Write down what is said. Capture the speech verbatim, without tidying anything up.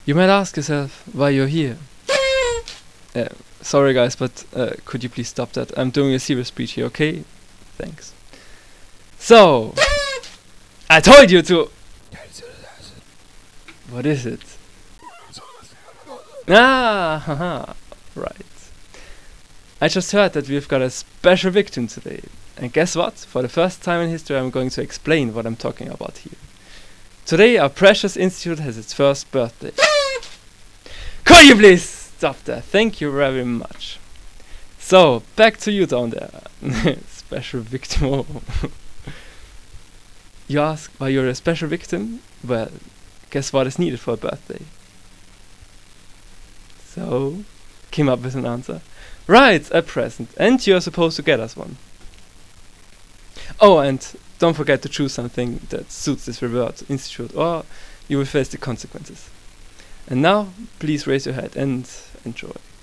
You might ask yourself why you're here. Uh, sorry guys, but uh, could you please stop that? I'm doing a serious speech here, okay? Thanks. So, I told you to... What is it? Ah, haha, right. I just heard that we've got a special victim today. And guess what? For the first time in history I'm going to explain what I'm talking about here. Today our precious institute has its first birthday. Could you please stop that? Thank you very much. So, back to you down there. Special victim. You ask why you're a special victim? Well, guess what is needed for a birthday? So, came up with an answer. Right, a present. And you're supposed to get us one. Oh, and don't forget to choose something that suits this reward institute, or you will face the consequences. And now, please raise your head and enjoy.